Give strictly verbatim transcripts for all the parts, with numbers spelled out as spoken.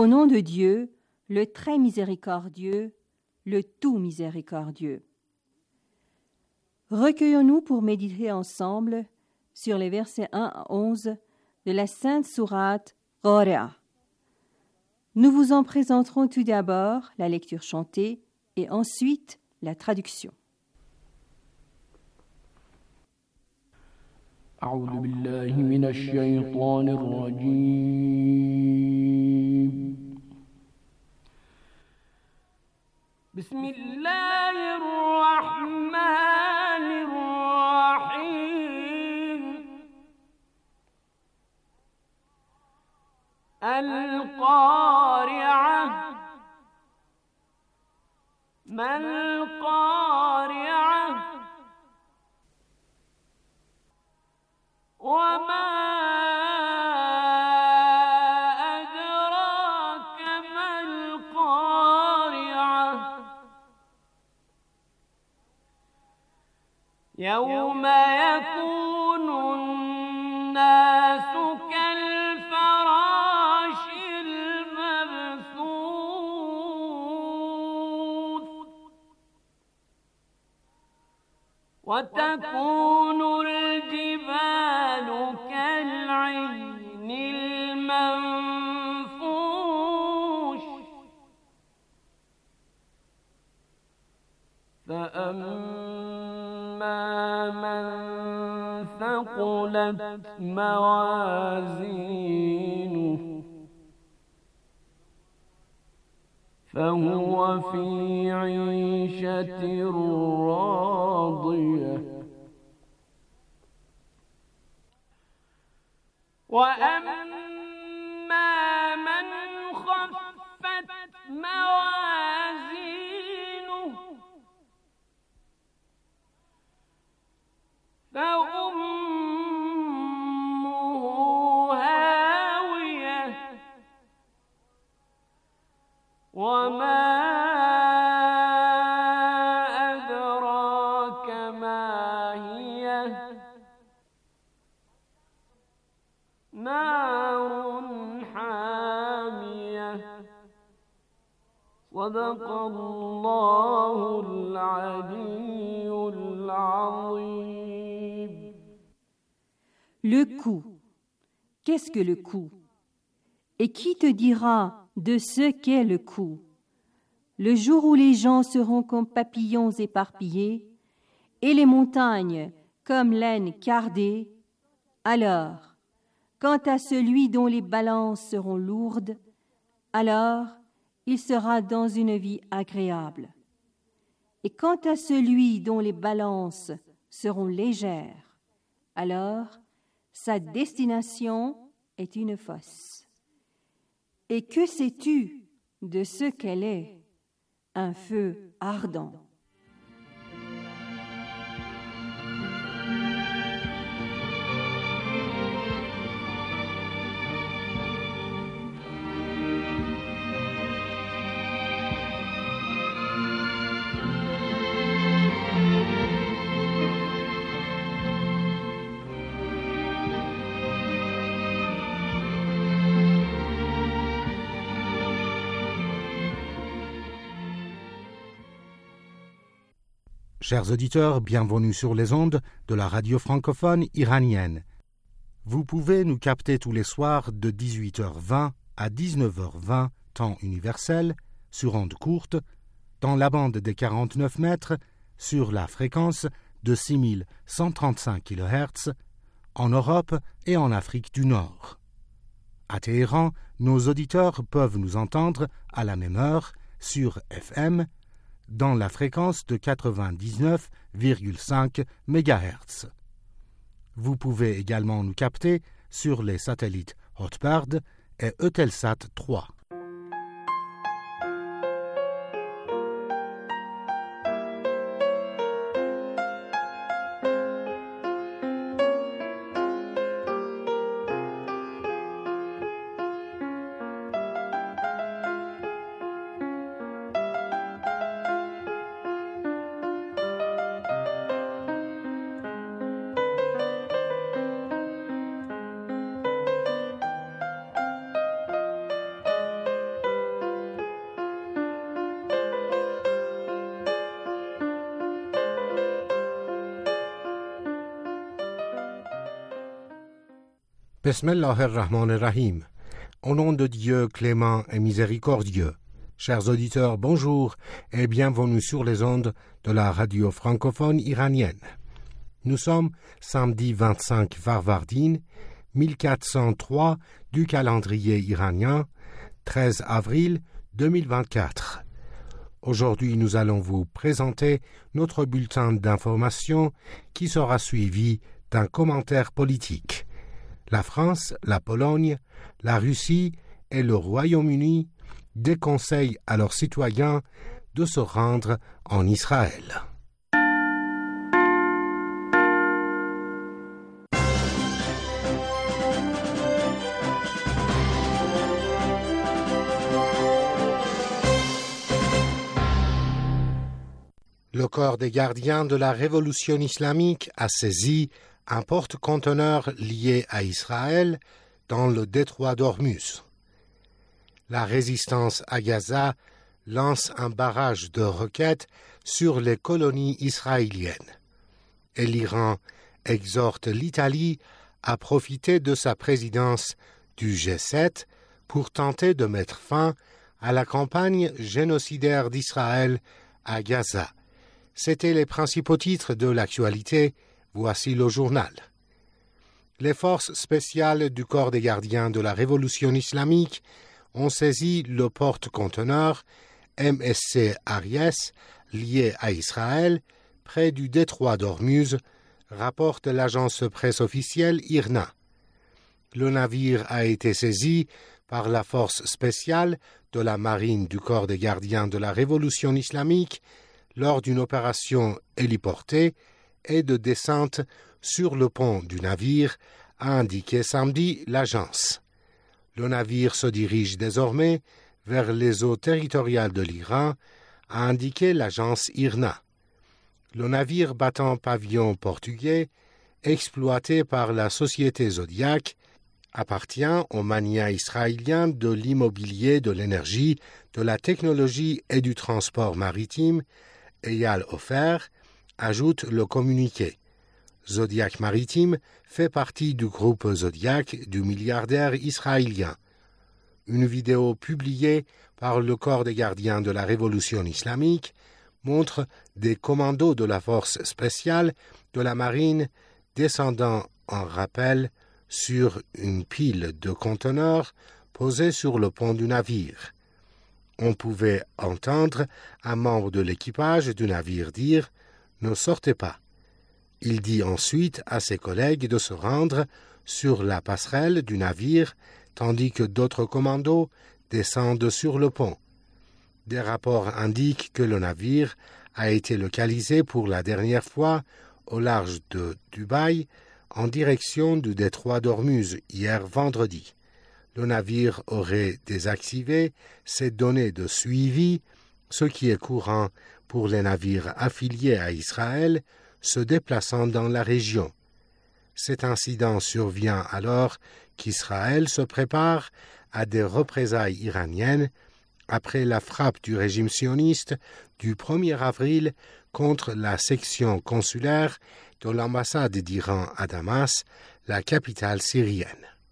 Au nom de Dieu, le très miséricordieux, le tout miséricordieux. Recueillons-nous pour méditer ensemble sur les versets un à onze de la Sainte Sourate Qari'ah. Nous vous en présenterons tout d'abord la lecture chantée et ensuite la traduction. أعوذ بالله من الشيطان الرجيم بسم الله الرحمن الرحيم القارعة ما القارعة وما أدراك ما القارعة يوم يكون الناس كالفراش المبثوث وتكون الجبال كالعهن المنفوش فأما من ثقلت موازينه فهو في عيشة راضية وأما من خفت موازينه فأمه هاوية وما أدراك ما هي نار حامية صدق الله العلي العظيم. Le coup. Qu'est-ce que le coup? Et qui te dira de ce qu'est le coup? Le jour où les gens seront comme papillons éparpillés et les montagnes comme laine cardée, alors, quant à celui dont les balances seront lourdes, alors il sera dans une vie agréable. Et quant à celui dont les balances seront légères, alors sa destination est une fosse. Et que sais-tu de ce qu'elle est? Un feu ardent. Chers auditeurs, bienvenue sur les ondes de la radio francophone iranienne. Vous pouvez nous capter tous les soirs de dix-huit heures vingt à dix-neuf heures vingt, temps universel, sur ondes courtes, dans la bande des quarante-neuf mètres, sur la fréquence de six mille cent trente-cinq kilohertz, en Europe et en Afrique du Nord. À Téhéran, nos auditeurs peuvent nous entendre à la même heure sur F M, dans la fréquence de quatre-vingt-dix-neuf virgule cinq mégahertz. Vous pouvez également nous capter sur les satellites Hotbird et Eutelsat trois. Bismillahir-Rahmanir-Rahim. Au nom de Dieu clément et miséricordieux. Chers auditeurs, bonjour et bienvenue sur les ondes de la radio francophone iranienne. Nous sommes samedi vingt-cinq Farvardin, mille quatre cent trois du calendrier iranien, treize avril deux mille vingt-quatre. Aujourd'hui, nous allons vous présenter notre bulletin d'information qui sera suivi d'un commentaire politique. La France, la Pologne, la Russie et le Royaume-Uni déconseillent à leurs citoyens de se rendre en Israël. Le corps des gardiens de la révolution islamique a saisi un porte-conteneur lié à Israël dans le détroit d'Ormuz. La résistance à Gaza lance un barrage de roquettes sur les colonies israéliennes. Et l'Iran exhorte l'Italie à profiter de sa présidence du G sept pour tenter de mettre fin à la campagne génocidaire d'Israël à Gaza. C'étaient les principaux titres de l'actualité. Voici le journal. Les forces spéciales du corps des gardiens de la révolution islamique ont saisi le porte-conteneur M S C Aries lié à Israël près du détroit d'Ormuz, rapporte l'agence presse officielle I R N A. Le navire a été saisi par la force spéciale de la marine du corps des gardiens de la révolution islamique lors d'une opération héliportée et de descente sur le pont du navire, a indiqué samedi l'agence. Le navire se dirige désormais vers les eaux territoriales de l'Iran, a indiqué l'agence I R N A. Le navire battant pavillon portugais, exploité par la société Zodiac, appartient aux magnats israéliens de l'immobilier, de l'énergie, de la technologie et du transport maritime, Eyal Ofer, ajoute le communiqué. Zodiac Maritime fait partie du groupe Zodiac du milliardaire israélien. Une vidéo publiée par le corps des gardiens de la révolution islamique montre des commandos de la force spéciale de la marine descendant en rappel sur une pile de conteneurs posée sur le pont du navire. On pouvait entendre un membre de l'équipage du navire dire « Ne sortez pas ». Il dit ensuite à ses collègues de se rendre sur la passerelle du navire, tandis que d'autres commandos descendent sur le pont. Des rapports indiquent que le navire a été localisé pour la dernière fois au large de Dubaï, en direction du détroit d'Ormuz hier vendredi. Le navire aurait désactivé ses données de suivi, ce qui est courant pour les navires affiliés à Israël se déplaçant dans la région. Cet incident survient alors qu'Israël se prépare à des représailles iraniennes après la frappe du régime sioniste du premier avril contre la section consulaire de l'ambassade d'Iran à Damas, la capitale syrienne.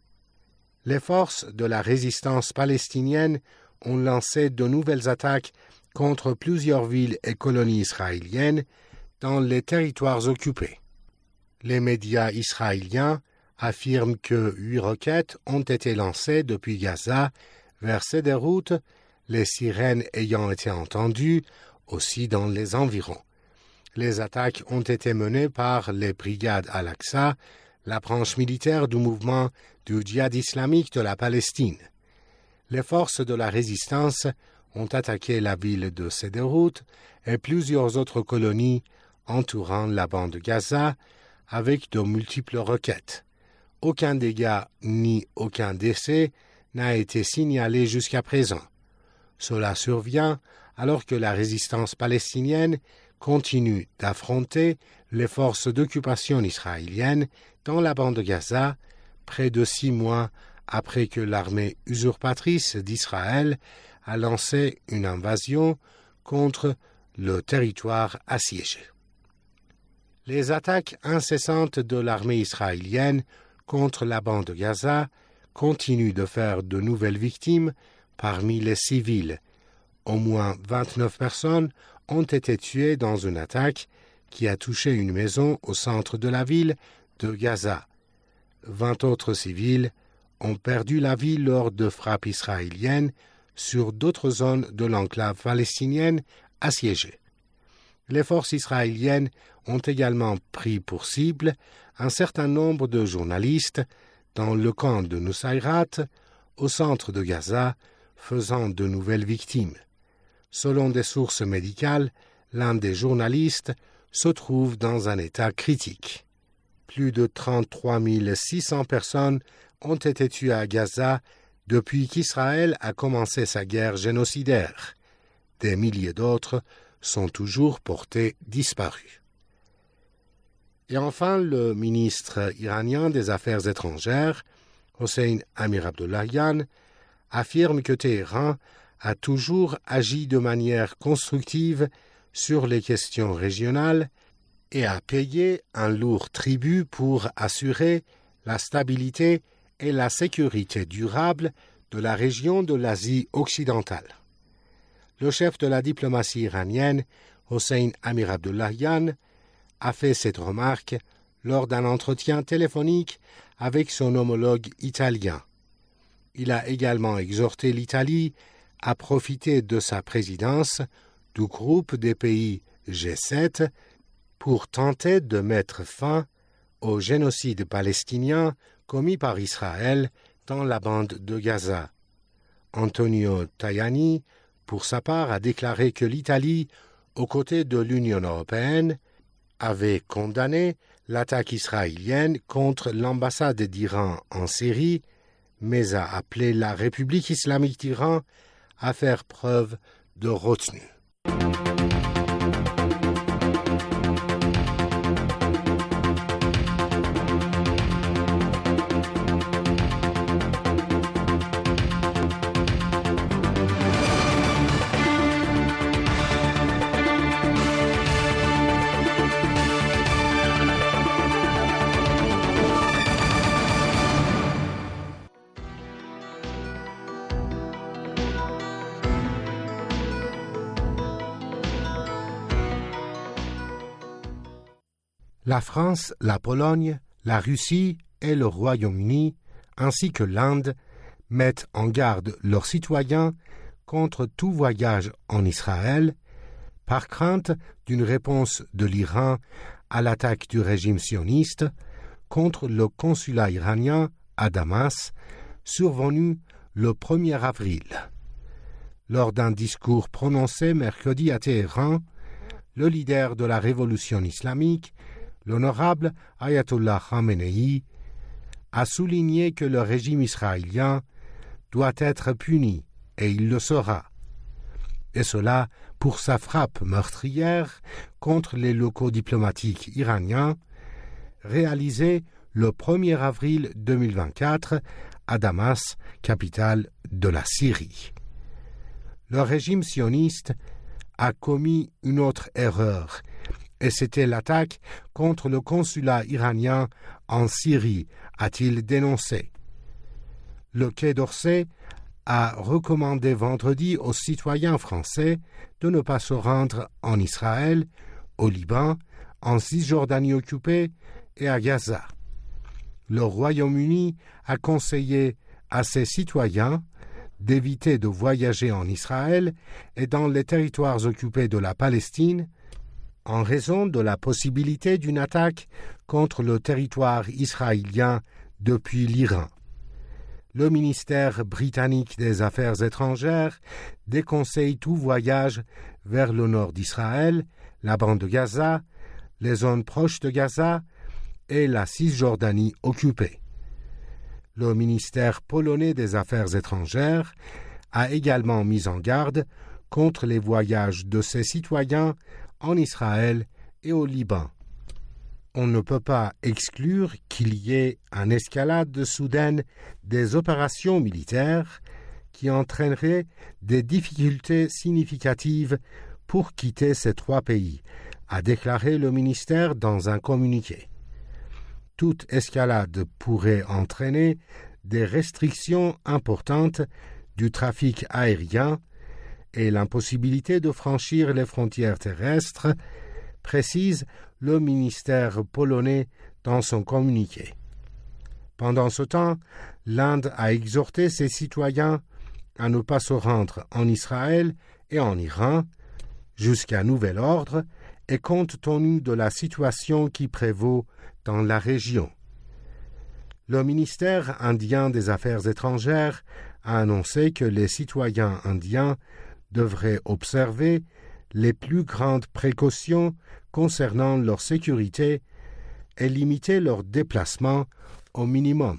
Les forces de la résistance palestinienne ont lancé de nouvelles attaques contre plusieurs villes et colonies israéliennes dans les territoires occupés. Les médias israéliens affirment que huit roquettes ont été lancées depuis Gaza vers Sderot, les sirènes ayant été entendues aussi dans les environs. Les attaques ont été menées par les brigades Al-Aqsa, la branche militaire du mouvement du djihad islamique de la Palestine. Les forces de la résistance ont attaqué la ville de Sderot et plusieurs autres colonies entourant la bande de Gaza avec de multiples roquettes. Aucun dégât ni aucun décès n'a été signalé jusqu'à présent. Cela survient alors que la résistance palestinienne continue d'affronter les forces d'occupation israéliennes dans la bande de Gaza, près de six mois après que l'armée usurpatrice d'Israël a lancé une invasion contre le territoire assiégé. Les attaques incessantes de l'armée israélienne contre la bande de Gaza continue de faire de nouvelles victimes parmi les civils. Au moins vingt-neuf personnes ont été tuées dans une attaque qui a touché une maison au centre de la ville de Gaza. vingt autres civils ont perdu la vie lors de frappes israéliennes sur d'autres zones de l'enclave palestinienne assiégée. Les forces israéliennes ont également pris pour cible un certain nombre de journalistes dans le camp de Nusayrat, au centre de Gaza, faisant de nouvelles victimes. Selon des sources médicales, l'un des journalistes se trouve dans un état critique. Plus de trente-trois mille six cents personnes ont été tuées à Gaza depuis qu'Israël a commencé sa guerre génocidaire. Des milliers d'autres sont toujours portés disparus. Et enfin, le ministre iranien des Affaires étrangères, Hossein Amir-Abdollahian, affirme que Téhéran a toujours agi de manière constructive sur les questions régionales et a payé un lourd tribut pour assurer la stabilité et la sécurité durable de la région de l'Asie occidentale. Le chef de la diplomatie iranienne, Hossein Amir-Abdollahian, a fait cette remarque lors d'un entretien téléphonique avec son homologue italien. Il a également exhorté l'Italie à profiter de sa présidence du groupe des pays G sept pour tenter de mettre fin au génocide palestinien commis par Israël dans la bande de Gaza. Antonio Tajani, pour sa part, a déclaré que l'Italie, aux côtés de l'Union européenne, avait condamné l'attaque israélienne contre l'ambassade d'Iran en Syrie, mais a appelé la République islamique d'Iran à faire preuve de retenue. La France, la Pologne, la Russie et le Royaume-Uni, ainsi que l'Inde, mettent en garde leurs citoyens contre tout voyage en Israël, par crainte d'une réponse de l'Iran à l'attaque du régime sioniste contre le consulat iranien à Damas, survenu le premier avril. Lors d'un discours prononcé mercredi à Téhéran, le leader de la révolution islamique, l'honorable Ayatollah Khamenei, a souligné que le régime israélien doit être puni, et il le sera. Et cela pour sa frappe meurtrière contre les locaux diplomatiques iraniens, réalisée le premier avril deux mille vingt-quatre à Damas, capitale de la Syrie. Le régime sioniste a commis une autre erreur, et c'était l'attaque contre le consulat iranien en Syrie, a-t-il dénoncé. Le Quai d'Orsay a recommandé vendredi aux citoyens français de ne pas se rendre en Israël, au Liban, en Cisjordanie occupée et à Gaza. Le Royaume-Uni a conseillé à ses citoyens d'éviter de voyager en Israël et dans les territoires occupés de la Palestine en raison de la possibilité d'une attaque contre le territoire israélien depuis l'Iran. Le ministère britannique des Affaires étrangères déconseille tout voyage vers le nord d'Israël, la bande de Gaza, les zones proches de Gaza et la Cisjordanie occupée. Le ministère polonais des Affaires étrangères a également mis en garde contre les voyages de ses citoyens en Israël et au Liban. On ne peut pas exclure qu'il y ait une escalade soudaine des opérations militaires qui entraînerait des difficultés significatives pour quitter ces trois pays, a déclaré le ministère dans un communiqué. toute escalade pourrait entraîner des restrictions importantes du trafic aérien et l'impossibilité de franchir les frontières terrestres, précise le ministère polonais dans son communiqué. Pendant ce temps, l'Inde a exhorté ses citoyens à ne pas se rendre en Israël et en Iran jusqu'à nouvel ordre et compte tenu de la situation qui prévaut dans la région. Le ministère indien des Affaires étrangères a annoncé que les citoyens indiens devraient observer les plus grandes précautions concernant leur sécurité et limiter leurs déplacements au minimum.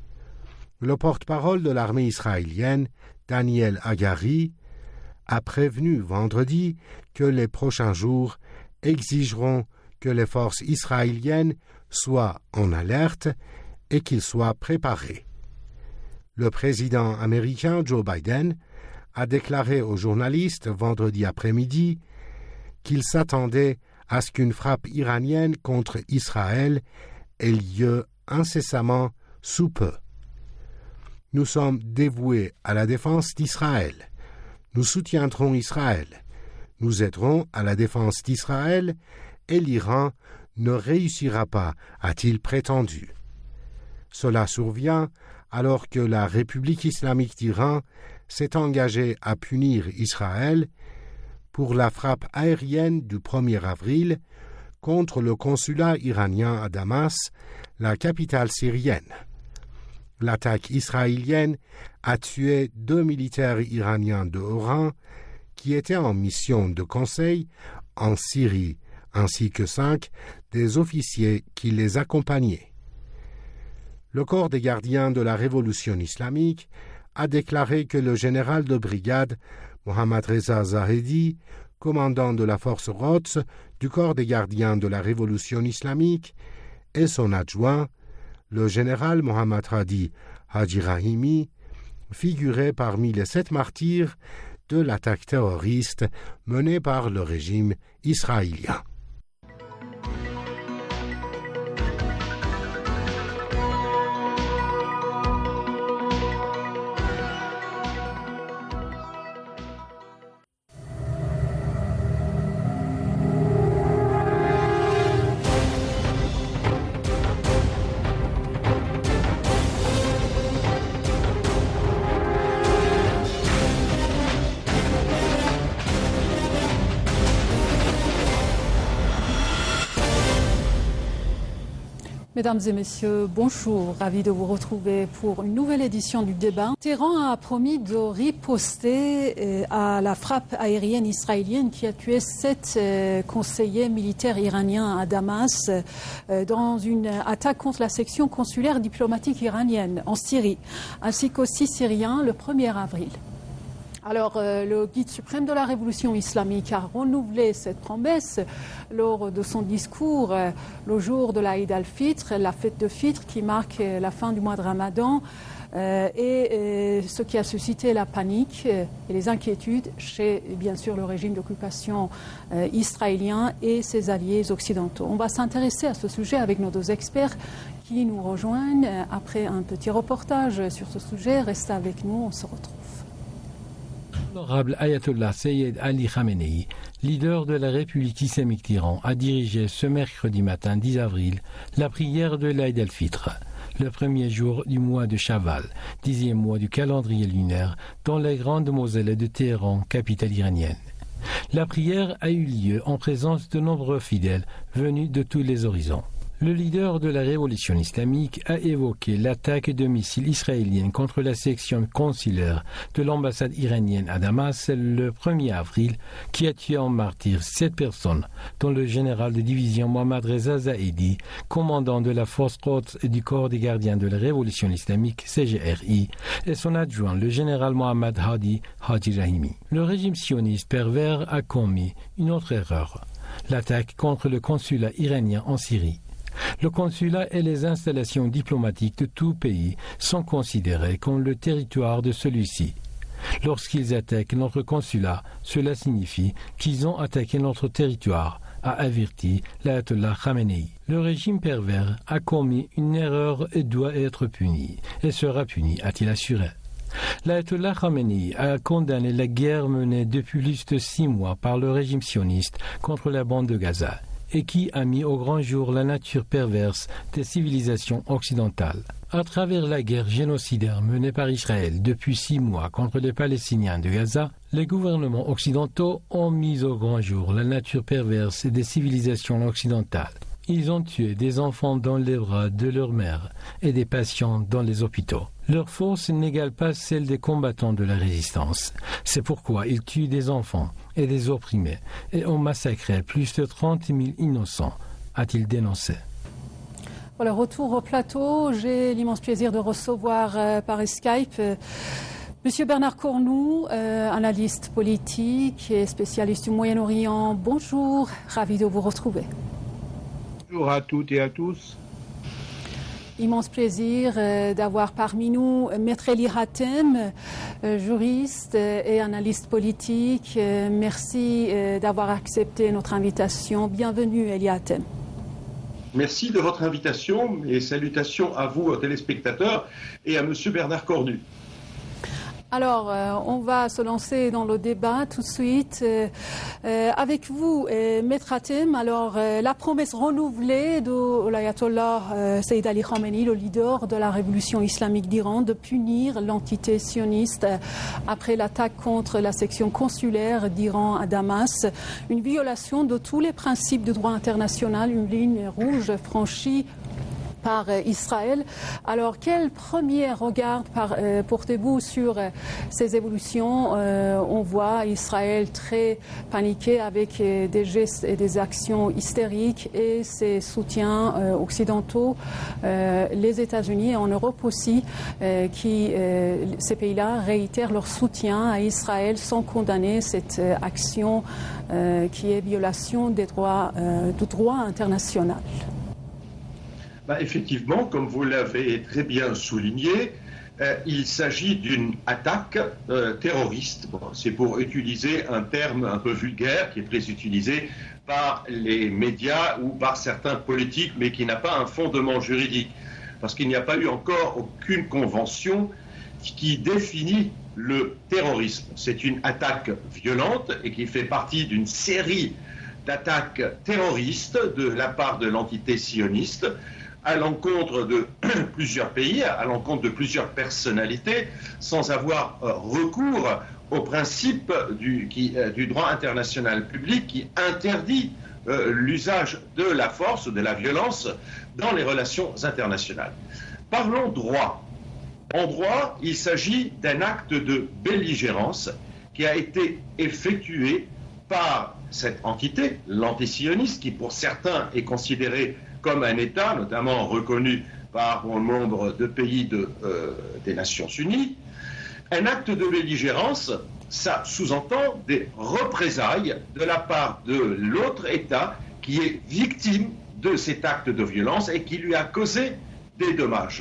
Le porte-parole de l'armée israélienne, Daniel Hagari, a prévenu vendredi que les prochains jours exigeront que les forces israéliennes soient en alerte et qu'ils soient préparés. Le président américain Joe Biden a déclaré aux journalistes vendredi après-midi qu'il s'attendait à ce qu'une frappe iranienne contre Israël ait lieu incessamment sous peu. Nous sommes dévoués à la défense d'Israël. Nous soutiendrons Israël. Nous aiderons à la défense d'Israël et l'Iran ne réussira pas, a-t-il prétendu. Cela survient alors que la République islamique d'Iran s'est engagée à punir Israël pour la frappe aérienne du premier avril contre le consulat iranien à Damas, la capitale syrienne. L'attaque israélienne a tué deux militaires iraniens de haut rang qui étaient en mission de conseil en Syrie, ainsi que cinq des officiers qui les accompagnaient. Le corps des gardiens de la révolution islamique a déclaré que le général de brigade Mohammad Reza Zahedi, commandant de la force Quds du corps des gardiens de la révolution islamique, et son adjoint, le général Mohammad Hadi Haji Rahimi, figuraient parmi les sept martyrs de l'attaque terroriste menée par le régime israélien. Mesdames et messieurs, bonjour. Ravi de vous retrouver pour une nouvelle édition du débat. Téhéran a promis de riposter à la frappe aérienne israélienne qui a tué sept conseillers militaires iraniens à Damas dans une attaque contre la section consulaire diplomatique iranienne en Syrie, ainsi qu'aux six Syriens le premier avril. Alors, euh, le guide suprême de la révolution islamique a renouvelé cette promesse lors de son discours euh, le jour de l'Aïd al-Fitr, la fête de Fitr qui marque euh, la fin du mois de Ramadan, euh, et euh, ce qui a suscité la panique euh, et les inquiétudes chez, bien sûr, le régime d'occupation euh, israélien et ses alliés occidentaux. On va s'intéresser à ce sujet avec nos deux experts qui nous rejoignent euh, après un petit reportage sur ce sujet. Restez avec nous, on se retrouve. L'honorable Ayatollah Seyyed Ali Khamenei, leader de la République islamique d'Iran, a dirigé ce mercredi matin dix avril la prière de l'Aïd al-Fitr, le premier jour du mois de Shawwal, dixième mois du calendrier lunaire, dans les grandes mosquées de Téhéran, capitale iranienne. La prière a eu lieu en présence de nombreux fidèles venus de tous les horizons. Le leader de la révolution islamique a évoqué l'attaque de missiles israélienne contre la section consulaire de l'ambassade iranienne à Damas le premier avril, qui a tué en martyr sept personnes, dont le général de division Mohammad Reza Zahedi, commandant de la force Quds du corps des gardiens de la révolution islamique C G R I, et son adjoint, le général Mohammad Hadi Haji Rahimi. Le régime sioniste pervers a commis une autre erreur, l'attaque contre le consulat iranien en Syrie. Le consulat et les installations diplomatiques de tout pays sont considérés comme le territoire de celui-ci. Lorsqu'ils attaquent notre consulat, cela signifie qu'ils ont attaqué notre territoire, a averti l'ayatollah Khamenei. Le régime pervers a commis une erreur et doit être puni, et sera puni, a-t-il assuré. L'ayatollah Khamenei a condamné la guerre menée depuis plus de six mois par le régime sioniste contre la bande de Gaza et qui a mis au grand jour la nature perverse des civilisations occidentales. À travers la guerre génocidaire menée par Israël depuis six mois contre les Palestiniens de Gaza, les gouvernements occidentaux ont mis au grand jour la nature perverse des civilisations occidentales. Ils ont tué des enfants dans les bras de leur mère et des patients dans les hôpitaux. Leur force n'égale pas celle des combattants de la résistance. C'est pourquoi ils tuent des enfants et des opprimés et ont massacré plus de trente mille innocents, a-t-il dénoncé. Voilà, retour au plateau. J'ai l'immense plaisir de recevoir euh, par Skype euh, Monsieur Bernard Cornu, euh, analyste politique et spécialiste du Moyen-Orient. Bonjour, ravi de vous retrouver. Bonjour à toutes et à tous. Immense plaisir euh, d'avoir parmi nous Maître Eli Hatem, euh, juriste euh, et analyste politique. Euh, merci euh, d'avoir accepté notre invitation. Bienvenue Eli Hatem. Merci de votre invitation et salutations à vous, téléspectateurs, et à Monsieur Bernard Cornu. Alors, euh, on va se lancer dans le débat tout de suite. Euh, euh, avec vous, euh, Maître Hatem, alors euh, la promesse renouvelée de l'ayatollah euh, Sayyid Ali Khamenei, le leader de la révolution islamique d'Iran, de punir l'entité sioniste euh, après l'attaque contre la section consulaire d'Iran à Damas, une violation de tous les principes du droit international, une ligne rouge franchie par Israël. Alors, quel premier regard par, euh, portez-vous sur euh, ces évolutions? euh, On voit Israël très paniqué avec euh, des gestes et des actions hystériques et ses soutiens euh, occidentaux, euh, les États-Unis et en Europe aussi, euh, qui, euh, ces pays-là réitèrent leur soutien à Israël sans condamner cette euh, action euh, qui est violation des droits, euh, du droit international. Bah, effectivement, comme vous l'avez très bien souligné, euh, il s'agit d'une attaque euh, terroriste. Bon, c'est pour utiliser un terme un peu vulgaire qui est très utilisé par les médias ou par certains politiques, mais qui n'a pas un fondement juridique. Parce qu'il n'y a pas eu encore aucune convention qui définit le terrorisme. C'est une attaque violente et qui fait partie d'une série d'attaques terroristes de la part de l'entité sioniste, à l'encontre de plusieurs pays, à l'encontre de plusieurs personnalités, sans avoir euh, recours au principe du, qui, euh, du droit international public qui interdit euh, l'usage de la force, de la violence dans les relations internationales. Parlons droit. En droit, il s'agit d'un acte de belligérance qui a été effectué par cette entité, l'antisioniste, qui pour certains est considérée comme un État, notamment reconnu par bon nombre de pays de, euh, des Nations Unies. Un acte de belligérance, ça sous-entend des représailles de la part de l'autre État qui est victime de cet acte de violence et qui lui a causé des dommages.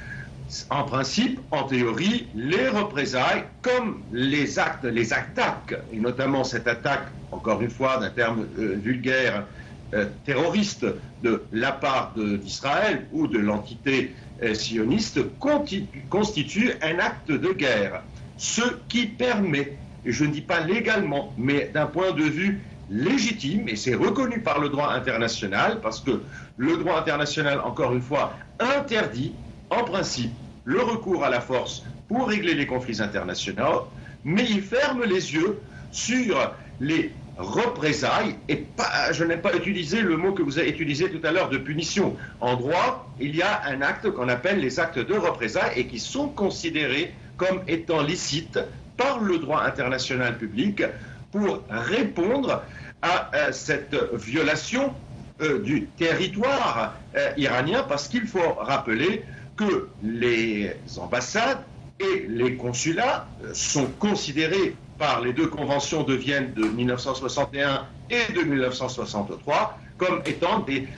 En principe, en théorie, les représailles, comme les actes, les attaques, et notamment cette attaque, encore une fois, d'un terme euh, vulgaire, Euh, terroriste de la part de, d'Israël ou de l'entité euh, sioniste constitu, constitue un acte de guerre, ce qui permet, et je ne dis pas légalement, mais d'un point de vue légitime, et c'est reconnu par le droit international, parce que le droit international, encore une fois, interdit en principe le recours à la force pour régler les conflits internationaux, mais il ferme les yeux sur les représailles, et pas, je n'ai pas utilisé le mot que vous avez utilisé tout à l'heure de punition. En droit, il y a un acte qu'on appelle les actes de représailles et qui sont considérés comme étant licites par le droit international public pour répondre à euh, cette violation euh, du territoire euh, iranien, parce qu'il faut rappeler que les ambassades et les consulats euh, sont considérés par les deux conventions de Vienne de mille neuf cent soixante et un et de mille neuf cent soixante-trois comme étant des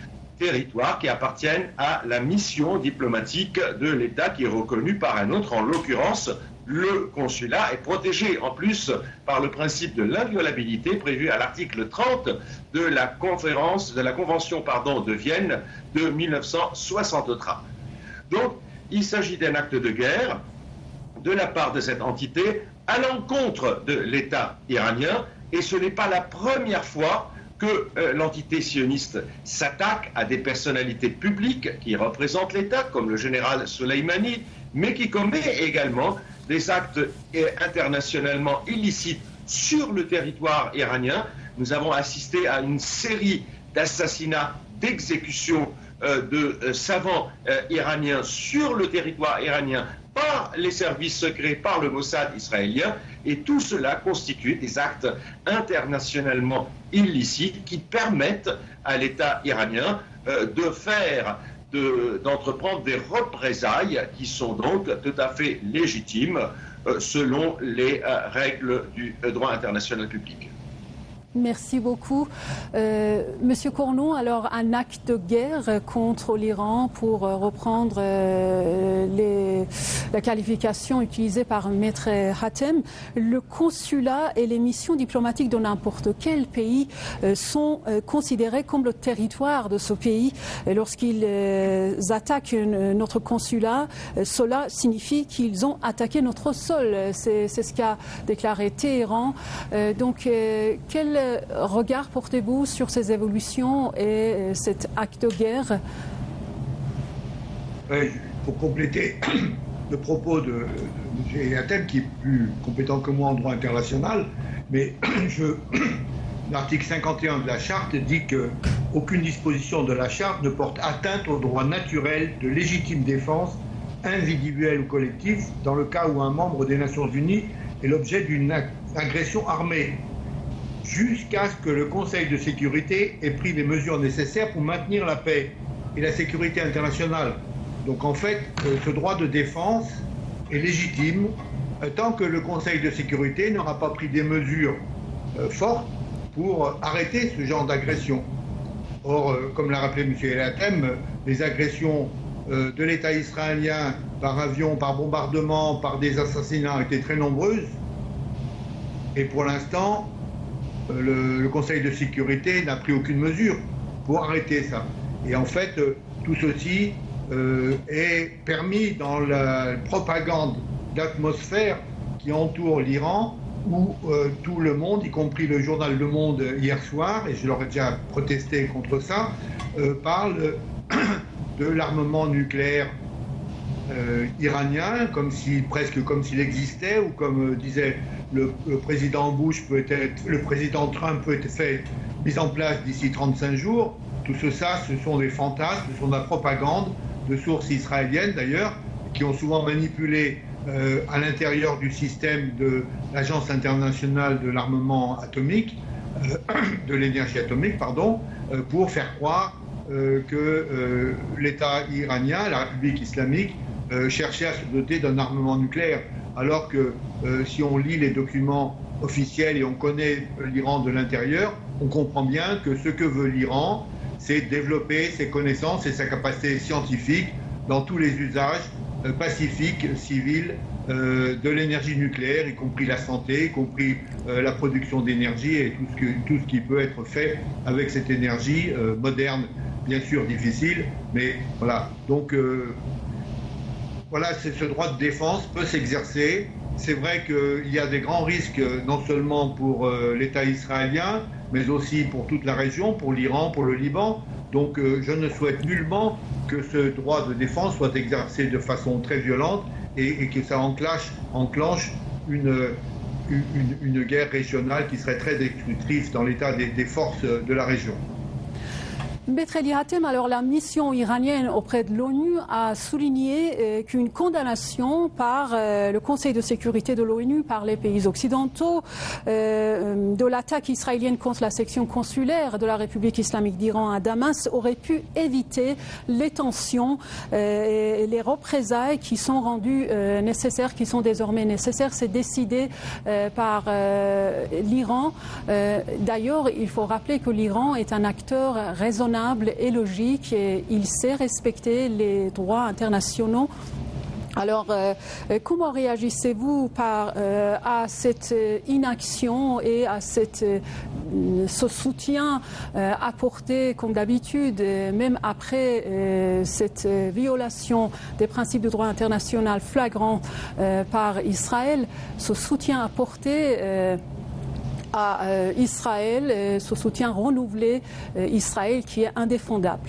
territoires qui appartiennent à la mission diplomatique de l'État qui est reconnue par un autre, en l'occurrence le consulat, est protégé en plus par le principe de l'inviolabilité prévu à l'article trente de la conférence, de la convention pardon, de Vienne de mille neuf cent soixante-trois. Donc, il s'agit d'un acte de guerre de la part de cette entité à l'encontre de l'État iranien, et ce n'est pas la première fois que euh, l'entité sioniste s'attaque à des personnalités publiques qui représentent l'État, comme le général Soleimani, mais qui commet également des actes internationalement illicites sur le territoire iranien. Nous avons assisté à une série d'assassinats, d'exécutions euh, de euh, savants euh, iraniens sur le territoire iranien par les services secrets, par le Mossad israélien, et tout cela constitue des actes internationalement illicites qui permettent à l'État iranien euh, de faire De, d'entreprendre des représailles qui sont donc tout à fait légitimes euh, selon les euh, règles du euh, droit international public. Merci beaucoup. Euh, Monsieur Cornu, alors un acte de guerre contre l'Iran, pour reprendre euh, les, la qualification utilisée par Maître Hatem. Le consulat et les missions diplomatiques de n'importe quel pays euh, sont euh, considérés comme le territoire de ce pays. Lorsqu'ils euh, attaquent une, notre consulat, euh, cela signifie qu'ils ont attaqué notre sol. C'est, c'est ce qu'a déclaré Téhéran. Euh, donc, euh, quel regard portez-vous sur ces évolutions et cet acte de guerre? Oui, pour compléter le propos de, de M. Hatem, qui est plus compétent que moi en droit international, mais je, l'article cinquante et un de la Charte dit qu'aucune disposition de la Charte ne porte atteinte au droit naturel de légitime défense, individuelle ou collective, dans le cas où un membre des Nations Unies est l'objet d'une agression armée, jusqu'à ce que le Conseil de sécurité ait pris les mesures nécessaires pour maintenir la paix et la sécurité internationale. Donc en fait, ce droit de défense est légitime tant que le Conseil de sécurité n'aura pas pris des mesures fortes pour arrêter ce genre d'agression. Or, comme l'a rappelé M. Hatem, les agressions de l'État israélien par avion, par bombardement, par des assassinats ont été très nombreuses. Et pour l'instant, Le, le Conseil de sécurité n'a pris aucune mesure pour arrêter ça. Et en fait, euh, tout ceci euh, est permis dans la propagande d'atmosphère qui entoure l'Iran, où euh, tout le monde, y compris le journal Le Monde hier soir, et je leur ai déjà protesté contre ça, euh, parle de l'armement nucléaire euh, iranien, comme si, presque comme s'il existait, ou comme euh, disait Le, le président Bush peut être, le président Trump peut être fait, mis en place d'ici trente-cinq jours. Tout ce, ça, ce sont des fantasmes, ce sont de la propagande de sources israéliennes d'ailleurs, qui ont souvent manipulé euh, à l'intérieur du système de l'Agence internationale de l'armement atomique, euh, de l'énergie atomique, pardon, euh, pour faire croire euh, que euh, l'État iranien, la République islamique, euh, cherchait à se doter d'un armement nucléaire. Alors que euh, si on lit les documents officiels et on connaît l'Iran de l'intérieur, on comprend bien que ce que veut l'Iran, c'est développer ses connaissances et sa capacité scientifique dans tous les usages euh, pacifiques, civils, euh, de l'énergie nucléaire, y compris la santé, y compris euh, la production d'énergie et tout ce, que, tout ce qui peut être fait avec cette énergie euh, moderne, bien sûr difficile, mais voilà. Donc, euh, Voilà, ce droit de défense peut s'exercer. C'est vrai qu'il y a des grands risques, non seulement pour euh, l'État israélien, mais aussi pour toute la région, pour l'Iran, pour le Liban. Donc euh, je ne souhaite nullement que ce droit de défense soit exercé de façon très violente et, et que ça enclenche, enclenche une, une, une guerre régionale qui serait très destructrice dans l'état des, des forces de la région. Maître Hatem, alors la mission iranienne auprès de l'ONU a souligné euh, qu'une condamnation par euh, le Conseil de sécurité de l'ONU, par les pays occidentaux, euh, de l'attaque israélienne contre la section consulaire de la République islamique d'Iran à Damas aurait pu éviter les tensions euh, et les représailles qui sont rendues euh, nécessaires, qui sont désormais nécessaires. C'est décidé euh, par euh, l'Iran. Euh, d'ailleurs, il faut rappeler que l'Iran est un acteur raisonnable raisonnable et logique. Et il sait respecter les droits internationaux. Alors, euh, comment réagissez-vous par, euh, à cette inaction et à cette, euh, ce soutien euh, apporté, comme d'habitude, euh, même après euh, cette violation des principes de droit international flagrant euh, par Israël, ce soutien apporté euh, à euh, Israël, euh, ce soutien renouvelé euh, Israël qui est indéfendable?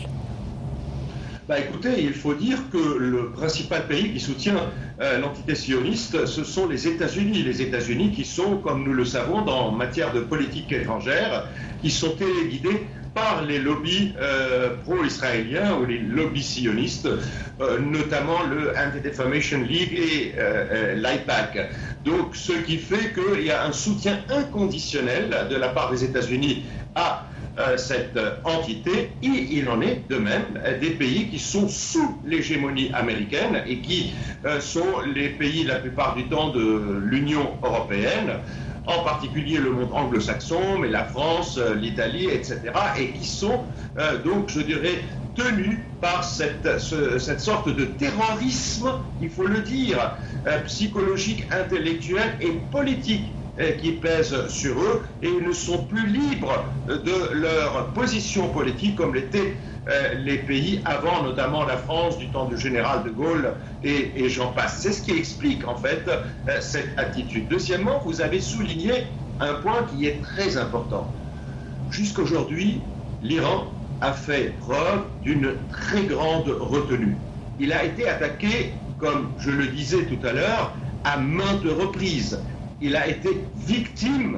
Bah écoutez, il faut dire que le principal pays qui soutient euh, l'entité sioniste, ce sont les États-Unis. Les États-Unis qui sont, comme nous le savons, dans matière de politique étrangère, qui sont téléguidés par les lobbies euh, pro-israéliens ou les lobbies sionistes, euh, notamment le Anti-Defamation League et euh, euh, l'I PAC. Donc, ce qui fait qu'il y a un soutien inconditionnel de la part des États-Unis à Euh, cette euh, entité, et il en est de même euh, des pays qui sont sous l'hégémonie américaine et qui euh, sont les pays la plupart du temps de l'Union européenne, en particulier le monde anglo-saxon, mais la France, euh, l'Italie, et cetera, et qui sont euh, donc, je dirais, tenus par cette, ce, cette sorte de terrorisme, il faut le dire, euh, psychologique, intellectuel et politique qui pèsent sur eux, et ils ne sont plus libres de leur position politique comme l'étaient euh, les pays avant, notamment la France du temps du général de Gaulle et, et j'en passe. C'est ce qui explique en fait euh, cette attitude. Deuxièmement, vous avez souligné un point qui est très important. Jusqu'aujourd'hui, l'Iran a fait preuve d'une très grande retenue. Il a été attaqué, comme je le disais tout à l'heure, à maintes reprises. Il a été victime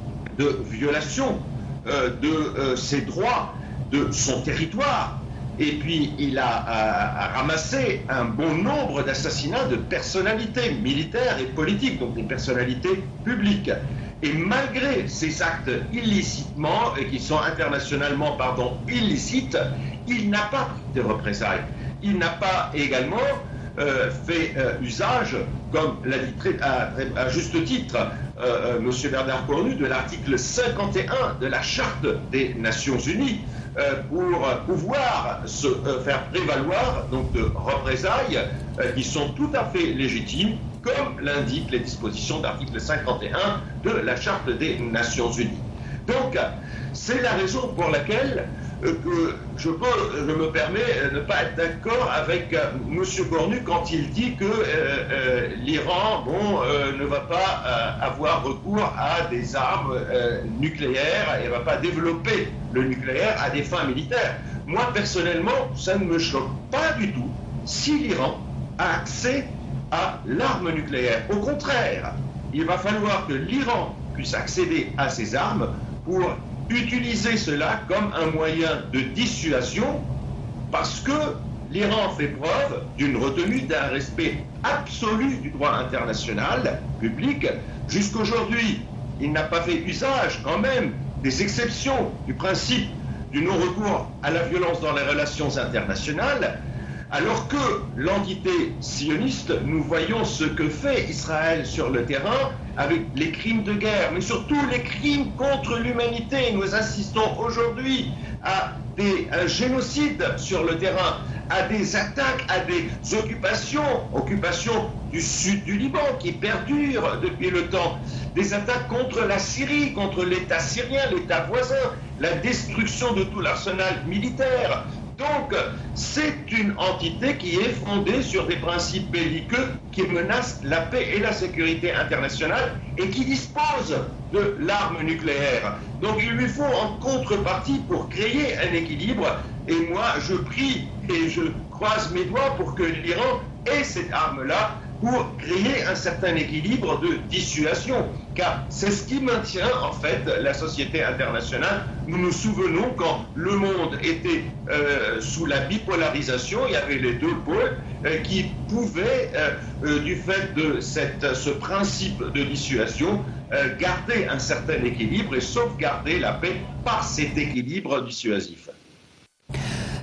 de violations euh, de euh, ses droits, de son territoire. Et puis, il a, a, a ramassé un bon nombre d'assassinats de personnalités militaires et politiques, donc des personnalités publiques. Et malgré ces actes illicitement, et qui sont internationalement, pardon, illicites, il n'a pas pris de représailles. Il n'a pas également Euh, fait euh, usage, comme l'a dit très, à, à juste titre euh, M. Bernard Cornu, de l'article cinquante et un de la Charte des Nations Unies euh, pour pouvoir se euh, faire prévaloir donc, de représailles euh, qui sont tout à fait légitimes, comme l'indiquent les dispositions d'article cinquante et un de la Charte des Nations Unies. Donc, c'est la raison pour laquelle euh, que je, peux, je me permets de ne pas être d'accord avec euh, M. Cornu quand il dit que euh, euh, l'Iran bon, euh, ne va pas euh, avoir recours à des armes euh, nucléaires et ne va pas développer le nucléaire à des fins militaires. Moi, personnellement, ça ne me choque pas du tout si l'Iran a accès à l'arme nucléaire. Au contraire, il va falloir que l'Iran puisse accéder à ces armes pour utiliser cela comme un moyen de dissuasion, parce que l'Iran fait preuve d'une retenue, d'un respect absolu du droit international public. Jusqu'aujourd'hui, il n'a pas fait usage quand même des exceptions du principe du non-recours à la violence dans les relations internationales, alors que l'entité sioniste, nous voyons ce que fait Israël sur le terrain avec les crimes de guerre, mais surtout les crimes contre l'humanité. Nous assistons aujourd'hui à des un génocides sur le terrain, à des attaques, à des occupations, occupations du sud du Liban qui perdurent depuis le temps, des attaques contre la Syrie, contre l'État syrien, l'État voisin, la destruction de tout l'arsenal militaire. Donc, c'est une entité qui est fondée sur des principes belliqueux qui menacent la paix et la sécurité internationale et qui dispose de l'arme nucléaire. Donc, il lui faut en contrepartie pour créer un équilibre. Et moi, je prie et je croise mes doigts pour que l'Iran ait cette arme-là pour créer un certain équilibre de dissuasion, car c'est ce qui maintient en fait la société internationale. Nous nous souvenons quand le monde était euh, sous la bipolarisation, il y avait les deux pôles euh, qui pouvaient, euh, euh, du fait de cette, ce principe de dissuasion, euh, garder un certain équilibre et sauvegarder la paix par cet équilibre dissuasif.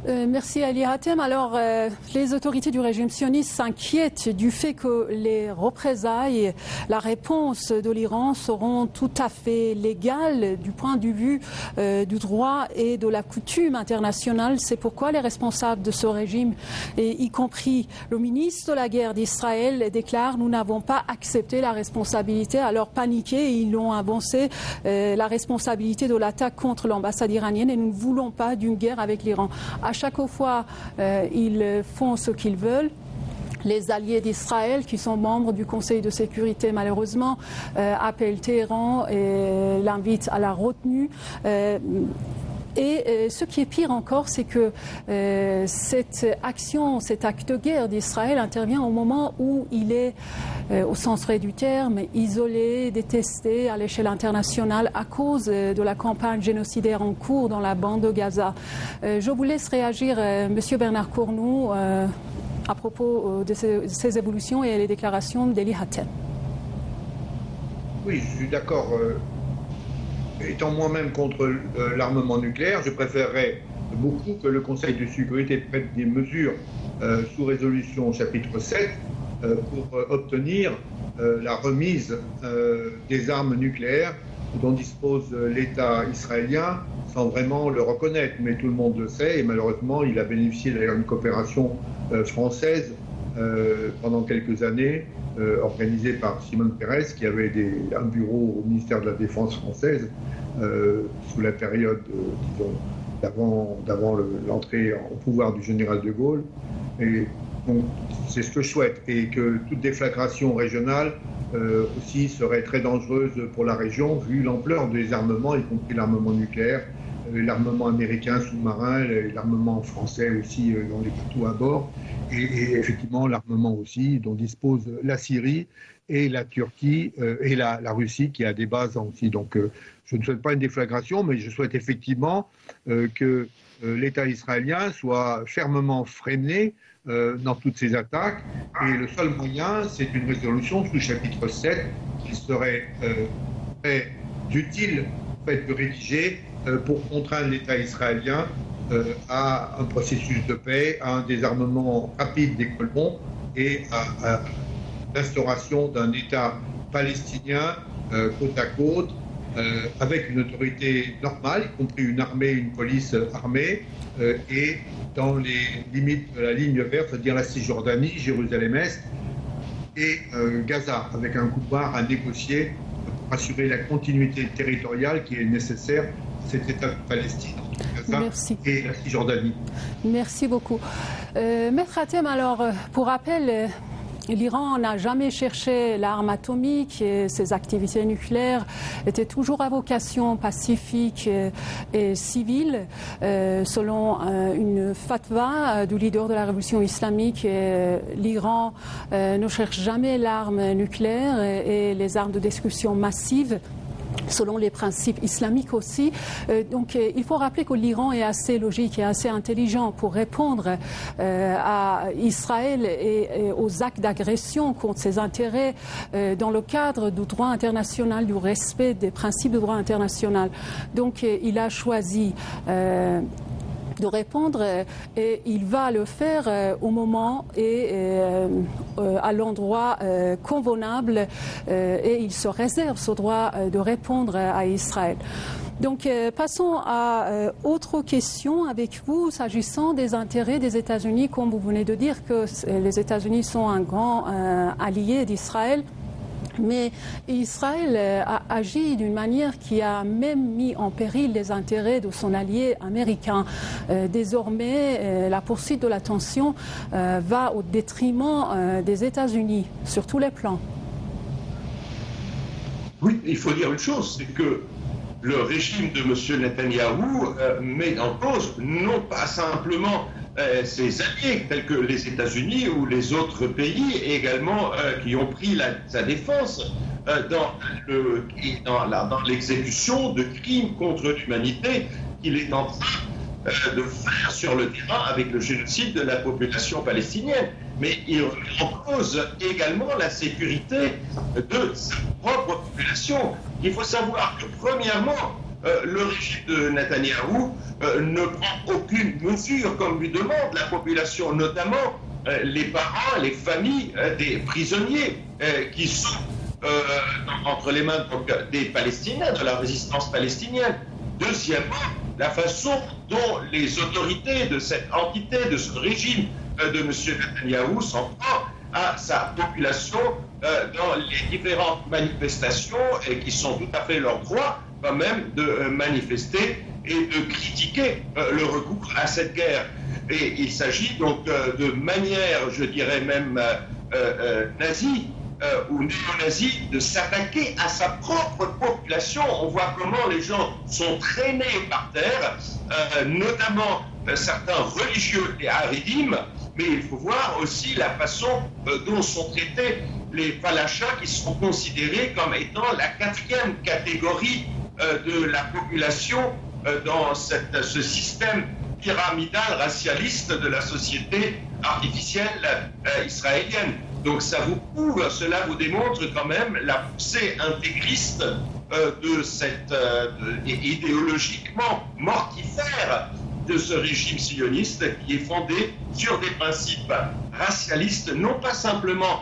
Euh, merci Ali Hatem. Alors, euh, les autorités du régime sioniste s'inquiètent du fait que les représailles, la réponse de l'Iran seront tout à fait légales du point de vue euh, du droit et de la coutume internationale. C'est pourquoi les responsables de ce régime, et y compris le ministre de la guerre d'Israël, déclarent « Nous n'avons pas accepté la responsabilité ». Alors paniqués, ils ont avancé euh, la responsabilité de l'attaque contre l'ambassade iranienne et nous ne voulons pas d'une guerre avec l'Iran. À chaque fois, euh, ils font ce qu'ils veulent. Les alliés d'Israël, qui sont membres du Conseil de sécurité, malheureusement, euh, appellent Téhéran et l'invitent à la retenue. Euh, Et euh, ce qui est pire encore, c'est que euh, cette action, cet acte de guerre d'Israël intervient au moment où il est, euh, au sens vrai du terme, isolé, détesté à l'échelle internationale à cause euh, de la campagne génocidaire en cours dans la bande de Gaza. Euh, je vous laisse réagir, euh, Monsieur Bernard Cornu, euh, à propos euh, de, ces, de ces évolutions et les déclarations d'Eli Hatem. Oui, je suis d'accord. Euh... Étant moi-même contre euh, l'armement nucléaire, je préférerais beaucoup que le Conseil de sécurité prenne des mesures euh, sous résolution chapitre sept euh, pour euh, obtenir euh, la remise euh, des armes nucléaires dont dispose euh, l'État israélien sans vraiment le reconnaître. Mais tout le monde le sait et malheureusement il a bénéficié d'ailleurs d'une coopération euh, française euh, pendant quelques années euh, organisée par Simone Peres qui avait des, un bureau au ministère de la Défense française euh, sous la période euh, disons, d'avant, d'avant le, l'entrée au pouvoir du général de Gaulle. Et donc c'est ce que je souhaite et que toute déflagration régionale euh, aussi serait très dangereuse pour la région vu l'ampleur des armements, y compris l'armement nucléaire, euh, l'armement américain sous-marin, l'armement français aussi euh, dans les bateaux à bord et, et effectivement l'armement aussi dont dispose la Syrie et la Turquie euh, et la, la Russie qui a des bases aussi. Donc euh, je ne souhaite pas une déflagration, mais je souhaite effectivement euh, que euh, l'État israélien soit fermement freiné euh, dans toutes ces attaques. Et le seul moyen, c'est une résolution sous chapitre sept qui serait euh, très utile en fait, de rédiger euh, pour contraindre l'État israélien euh, à un processus de paix, à un désarmement rapide des colons et à, à l'instauration d'un État palestinien euh, côte à côte, euh, avec une autorité normale, y compris une armée, une police armée, euh, et dans les limites de la ligne verte, c'est-à-dire la Cisjordanie, Jérusalem-Est et euh, Gaza, avec un coup de barre à négocier pour assurer la continuité territoriale qui est nécessaire à cet État de Palestine. Gaza Merci. Et la Cisjordanie. Merci beaucoup. Euh, Maître Hatem, alors, pour rappel, l'Iran n'a jamais cherché l'arme atomique et ses activités nucléaires étaient toujours à vocation pacifique et, et civile. Euh, selon euh, une fatwa du leader de la révolution islamique, euh, l'Iran euh, ne cherche jamais l'arme nucléaire et, et les armes de destruction massive, selon les principes islamiques aussi. Euh, donc euh, il faut rappeler que l'Iran est assez logique et assez intelligent pour répondre euh, à Israël et, et aux actes d'agression contre ses intérêts euh, dans le cadre du droit international, du respect des principes du droit international. Donc euh, il a choisi euh, de répondre et il va le faire euh, au moment et euh, euh, à l'endroit euh, convenable euh, et il se réserve ce droit euh, de répondre à Israël. Donc euh, passons à euh, autre question avec vous s'agissant des intérêts des États-Unis. Comme vous venez de dire que les États-Unis sont un grand euh, allié d'Israël. Mais Israël a agi d'une manière qui a même mis en péril les intérêts de son allié américain. Euh, désormais, euh, la poursuite de la tension euh, va au détriment euh, des États-Unis sur tous les plans. Oui, il faut dire une chose, c'est que le régime de M. Netanyahou euh, met en cause non pas simplement Euh, ses alliés tels que les États-Unis ou les autres pays également euh, qui ont pris la, sa défense euh, dans, le, dans, la, dans l'exécution de crimes contre l'humanité qu'il est en train euh, de faire sur le terrain avec le génocide de la population palestinienne. Mais il remet en cause également la sécurité de sa propre population. Il faut savoir que premièrement, euh, le régime de Netanyahou euh, ne prend aucune mesure, comme lui demande la population, notamment euh, les parents, les familles euh, des prisonniers euh, qui sont euh, entre les mains donc, des Palestiniens, de la résistance palestinienne. Deuxièmement, la façon dont les autorités de cette entité, de ce régime euh, de M. Netanyahou s'en prend à sa population euh, dans les différentes manifestations et qui sont tout à fait leur droit quand même de euh, manifester et de critiquer euh, le recours à cette guerre. Et il s'agit donc euh, de manière, je dirais même euh, euh, nazie euh, ou néo-nazie, de s'attaquer à sa propre population. On voit comment les gens sont traînés par terre, euh, notamment euh, certains religieux et haridim. Mais il faut voir aussi la façon euh, dont sont traités les Falachas, qui sont considérés comme étant la quatrième catégorie euh, de la population euh, dans cette, ce système pyramidal racialiste de la société artificielle euh, israélienne. Donc ça vous prouve, cela vous démontre quand même la poussée intégriste euh, de cette euh, de, idéologiquement mortifère de ce régime sioniste qui est fondé sur des principes racialistes, non pas simplement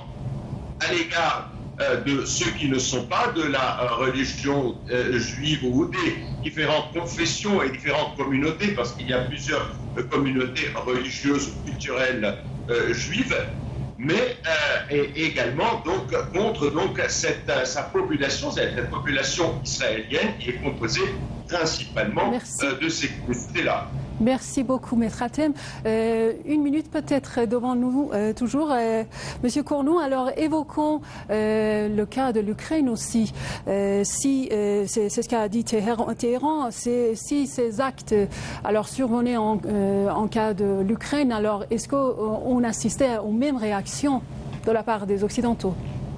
à l'égard euh, de ceux qui ne sont pas de la euh, religion euh, juive ou des différentes confessions et différentes communautés, parce qu'il y a plusieurs euh, communautés religieuses ou culturelles euh, juives, mais euh, et également donc contre donc cette euh, sa population, cette population israélienne qui est composée principalement euh, de ces communautés-là. Merci beaucoup, Maître Hatem. Euh, une minute peut-être devant nous, euh, toujours. Euh, Monsieur Cornu, alors évoquons euh, le cas de l'Ukraine aussi. Euh, si, euh, c'est, c'est ce qu'a dit Téhéran, Téhéran c'est, si ces actes alors, survenaient en, euh, en cas de l'Ukraine, alors est-ce qu'on assistait aux mêmes réactions de la part des Occidentaux?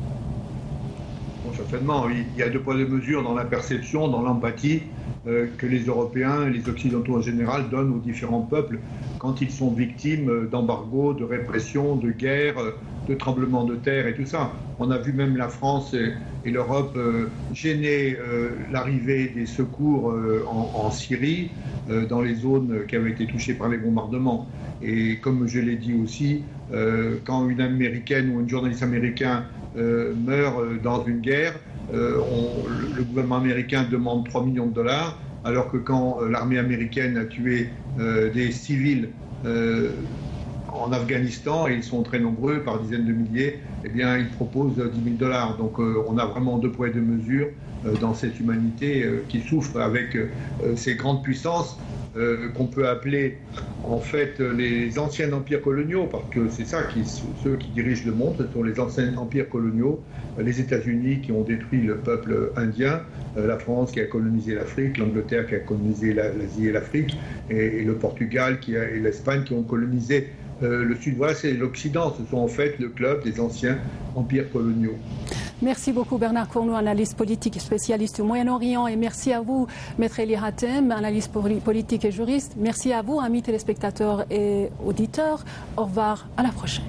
Bon, certainement, il y a deux poids deux mesures dans la perception, dans l'empathie euh, que les Européens et les Occidentaux en général donnent aux différents peuples quand ils sont victimes d'embargos, de répression, de guerres, de tremblements de terre et tout ça. On a vu même la France et, et l'Europe euh, gêner euh, l'arrivée des secours euh, en, en Syrie, euh, dans les zones qui avaient été touchées par les bombardements. Et comme je l'ai dit aussi, euh, quand une Américaine ou un journaliste américain euh, meurt dans une guerre, euh, on, le, le gouvernement américain demande trois millions de dollars, alors que quand euh, l'armée américaine a tué euh, des civils euh, en Afghanistan, et ils sont très nombreux, par dizaines de milliers, eh bien, ils proposent dix mille dollars. Donc euh, on a vraiment deux poids et deux mesures euh, dans cette humanité euh, qui souffre avec euh, ces grandes puissances euh, qu'on peut appeler en fait les anciens empires coloniaux, parce que c'est ça, qui, ceux qui dirigent le monde, ce sont les anciens empires coloniaux, les États-Unis qui ont détruit le peuple indien, la France qui a colonisé l'Afrique, l'Angleterre qui a colonisé l'Asie et l'Afrique, et, et le Portugal qui a, et l'Espagne qui ont colonisé euh, le Sud. Voilà, c'est l'Occident. Ce sont en fait le club des anciens empires coloniaux. Merci beaucoup Bernard Cornu, analyste politique et spécialiste au Moyen-Orient, et merci à vous Maître Eli Hatem, analyste politique et juriste. Merci à vous amis téléspectateurs et auditeurs. Au revoir, à la prochaine.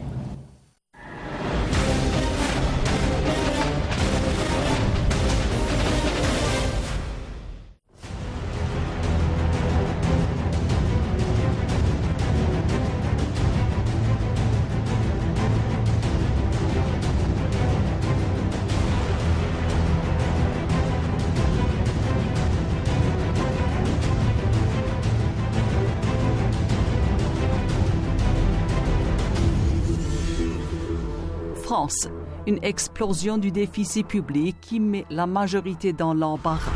France, une explosion du déficit public qui met la majorité dans l'embarras.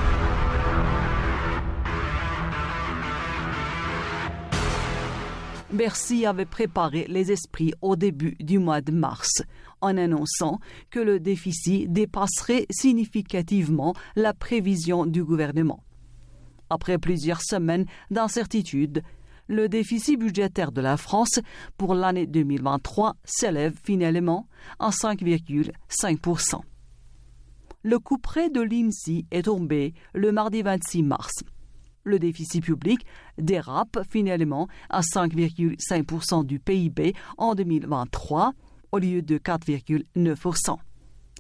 Bercy avait préparé les esprits au début du mois de mars, en annonçant que le déficit dépasserait significativement la prévision du gouvernement. Après plusieurs semaines d'incertitude, le déficit budgétaire de la France pour l'année deux mille vingt-trois s'élève finalement à cinq virgule cinq pour cent. Le couperet de l'I N S E est tombé le mardi vingt-six mars. Le déficit public dérape finalement à cinq virgule cinq pour cent du P I B en deux mille vingt-trois au lieu de quatre virgule neuf pour cent.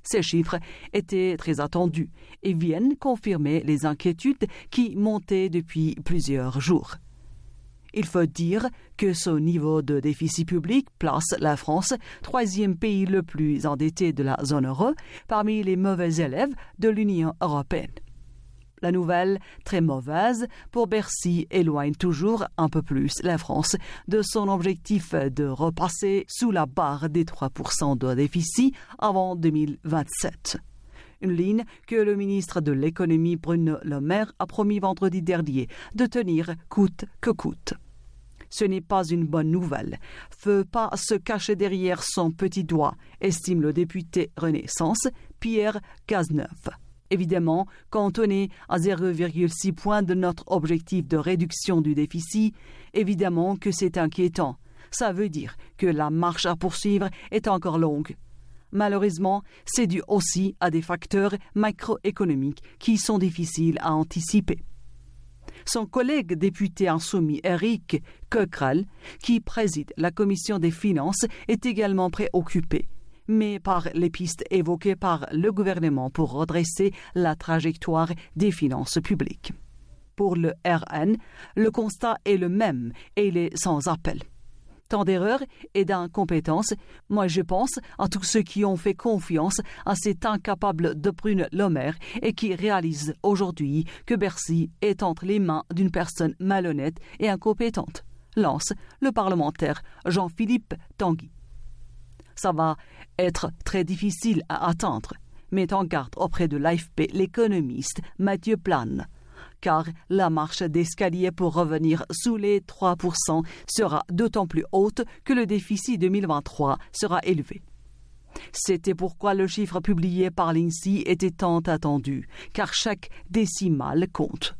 Ces chiffres étaient très attendus et viennent confirmer les inquiétudes qui montaient depuis plusieurs jours. Il faut dire que ce niveau de déficit public place la France, troisième pays le plus endetté de la zone euro, parmi les mauvais élèves de l'Union européenne. La nouvelle, très mauvaise, pour Bercy éloigne toujours un peu plus la France de son objectif de repasser sous la barre des trois pour cent de déficit avant deux mille vingt-sept. Une ligne que le ministre de l'Économie Bruno Le Maire a promis vendredi dernier de tenir coûte que coûte. Ce n'est pas une bonne nouvelle. Faut pas se cacher derrière son petit doigt, estime le député Renaissance Pierre Cazeneuve. Évidemment, quand on est à zéro virgule six points de notre objectif de réduction du déficit, évidemment que c'est inquiétant. Ça veut dire que la marche à poursuivre est encore longue. Malheureusement, c'est dû aussi à des facteurs macroéconomiques qui sont difficiles à anticiper. Son collègue député insoumis Éric Coquerel, qui préside la commission des finances, est également préoccupé, mais par les pistes évoquées par le gouvernement pour redresser la trajectoire des finances publiques. Pour le R N, le constat est le même et il est sans appel. Tant d'erreurs et d'incompétences, moi je pense à tous ceux qui ont fait confiance à cet incapable de Bruno Le Maire et qui réalisent aujourd'hui que Bercy est entre les mains d'une personne malhonnête et incompétente, lance le parlementaire Jean-Philippe Tanguy. Ça va être très difficile à atteindre, met en garde auprès de l'A F P l'économiste Mathieu Plane, car la marche d'escalier pour revenir sous les trois pour cent sera d'autant plus haute que le déficit deux mille vingt-trois sera élevé. C'était pourquoi le chiffre publié par l'INSEE était tant attendu, car chaque décimale compte.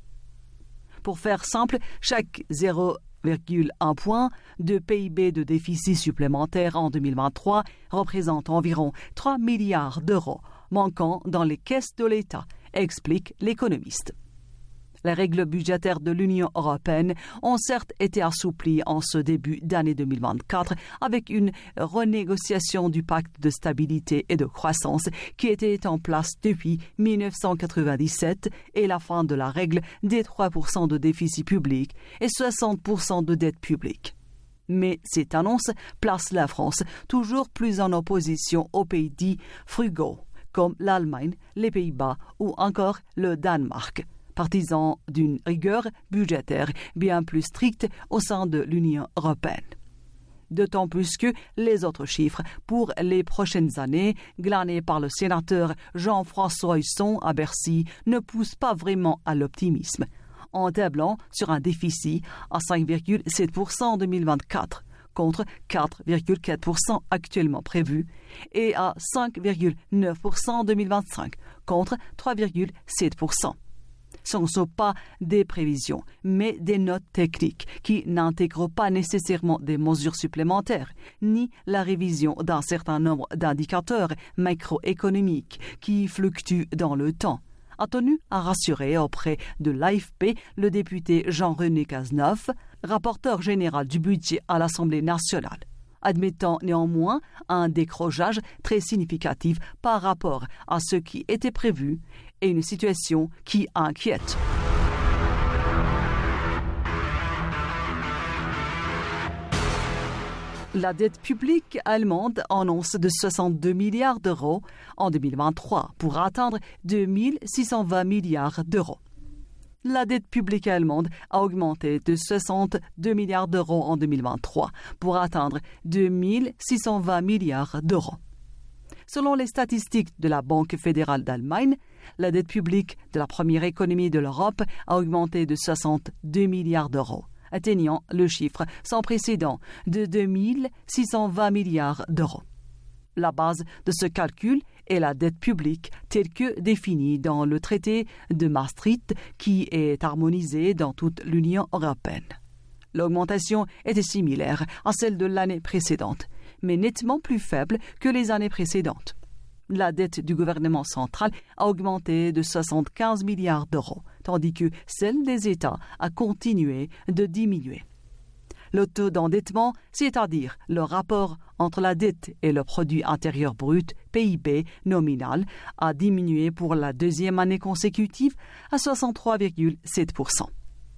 Pour faire simple, chaque zéro virgule un point de P I B de déficit supplémentaire en deux mille vingt-trois représente environ trois milliards d'euros manquant dans les caisses de l'État, explique l'économiste. Les règles budgétaires de l'Union européenne ont certes été assouplies en ce début d'année deux mille vingt-quatre avec une renégociation du pacte de stabilité et de croissance qui était en place depuis mille neuf cent quatre-vingt-dix-sept et la fin de la règle des trois pour cent de déficit public et soixante pour cent de dette publique. Mais cette annonce place la France toujours plus en opposition aux pays dits frugaux, comme l'Allemagne, les Pays-Bas ou encore le Danemark, partisans d'une rigueur budgétaire bien plus stricte au sein de l'Union européenne. D'autant plus que les autres chiffres pour les prochaines années, glanés par le sénateur Jean-François Husson à Bercy, ne poussent pas vraiment à l'optimisme, en tablant sur un déficit à cinq virgule sept pour cent en deux mille vingt-quatre, contre quatre virgule quatre pour cent actuellement prévu, et à cinq virgule neuf pour cent en deux mille vingt-cinq, contre trois virgule sept pour cent. Ce ne sont pas des prévisions, mais des notes techniques qui n'intègrent pas nécessairement des mesures supplémentaires, ni la révision d'un certain nombre d'indicateurs macroéconomiques qui fluctuent dans le temps, a tenu à rassurer auprès de l'A F P le député Jean-René Cazeneuve, rapporteur général du budget à l'Assemblée nationale, admettant néanmoins un décrochage très significatif par rapport à ce qui était prévu et une situation qui inquiète. La dette publique allemande annonce de soixante-deux milliards d'euros en deux mille vingt-trois pour atteindre deux mille six cent vingt milliards d'euros. La dette publique allemande a augmenté de soixante-deux milliards d'euros en deux mille vingt-trois pour atteindre deux mille six cent vingt milliards d'euros. Selon les statistiques de la Banque fédérale d'Allemagne, la dette publique de la première économie de l'Europe a augmenté de soixante-deux milliards d'euros, atteignant le chiffre sans précédent de deux mille six cent vingt milliards d'euros. La base de ce calcul est la dette publique telle que définie dans le traité de Maastricht qui est harmonisé dans toute l'Union européenne. L'augmentation était similaire à celle de l'année précédente, mais nettement plus faible que les années précédentes. La dette du gouvernement central a augmenté de soixante-quinze milliards d'euros, tandis que celle des États a continué de diminuer. Le taux d'endettement, c'est-à-dire le rapport entre la dette et le produit intérieur brut, P I B nominal, a diminué pour la deuxième année consécutive à soixante-trois virgule sept pour cent.